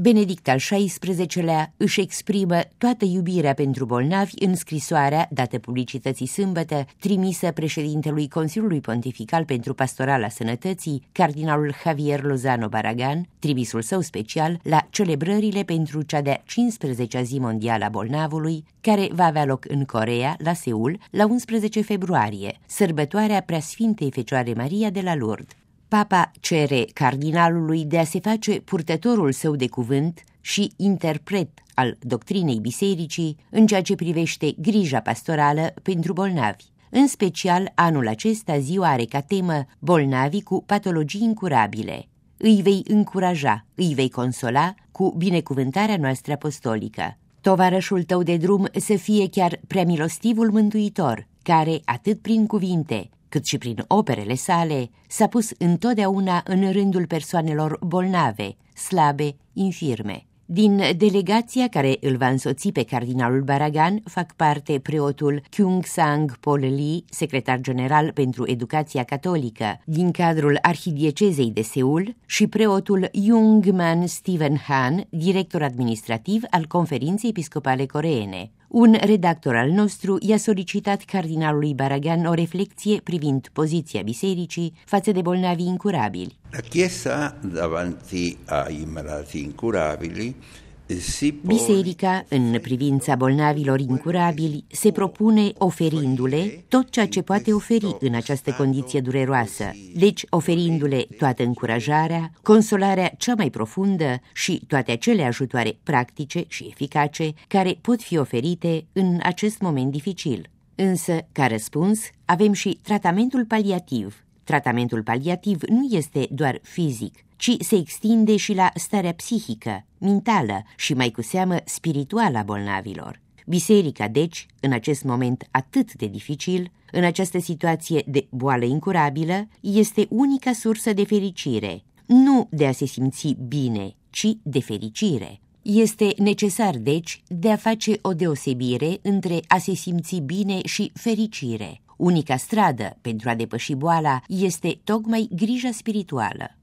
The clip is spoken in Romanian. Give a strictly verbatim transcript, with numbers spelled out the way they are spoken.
Benedict al șaisprezecelea își exprimă toată iubirea pentru bolnavi în scrisoarea, dată publicității sâmbătă, trimisă președintelui Consiliului Pontifical pentru Pastorala Sănătății, cardinalul Javier Lozano Barragan, trimisul său special la celebrările pentru cea de-a cincisprezecea zi mondială a bolnavului, care va avea loc în Coreea, la Seul, la unsprezece februarie, sărbătoarea Preasfintei Fecioare Maria de la Lourdes. Papa cere cardinalului de a se face purtătorul său de cuvânt și interpret al doctrinei bisericii în ceea ce privește grija pastorală pentru bolnavi. În special, anul acesta ziua are ca temă bolnavii cu patologii incurabile. Îi vei încuraja, îi vei consola cu binecuvântarea noastră apostolică. Tovarășul tău de drum să fie chiar preamilostivul Mântuitor, care, atât prin cuvinte, cât și prin operele sale, s-a pus întotdeauna în rândul persoanelor bolnave, slabe, infirme. Din delegația care îl va însoți pe cardinalul Barragan fac parte preotul Kyung Sang Pol Lee, secretar general pentru educația catolică din cadrul arhidiecezei de Seul, și preotul Young Man Stephen Han, director administrativ al Conferinței Episcopale Coreene. Un redactor al nostru i-a solicitat cardinalului Barragan o reflecție privind poziția bisericii față de bolnavii incurabili. La Chiesa davanti ai malati incurabili si Biserica, în privința bolnavilor incurabili, se propune oferindu-le tot ceea ce poate oferi în această condiție dureroasă, deci oferindu-le toată încurajarea, consolarea cea mai profundă și toate acele ajutoare practice și eficace care pot fi oferite în acest moment dificil. Însă, ca răspuns, avem și tratamentul paliativ. Tratamentul paliativ nu este doar fizic, ci se extinde și la starea psihică, mentală și mai cu seamă spirituală a bolnavilor. Biserica, deci, în acest moment atât de dificil, în această situație de boală incurabilă, este unica sursă de fericire, nu de a se simți bine, ci de fericire. Este necesar, deci, de a face o deosebire între a se simți bine și fericire. Unica stradă pentru a depăși boala este tocmai grija spirituală.